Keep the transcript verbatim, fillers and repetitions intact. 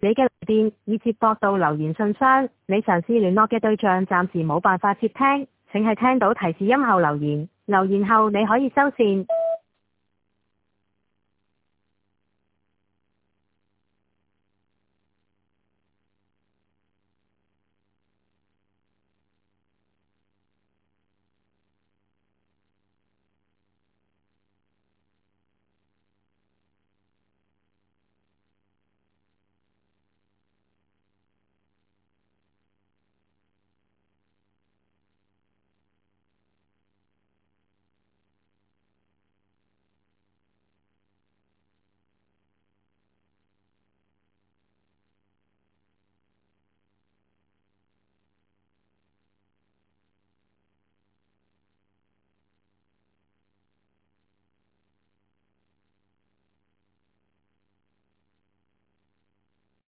你嘅來電已接駁到留言信箱，你嘗試聯絡嘅對象暫時冇辦法接聽，請喺聽到提示音後留言，留言後你可以收線。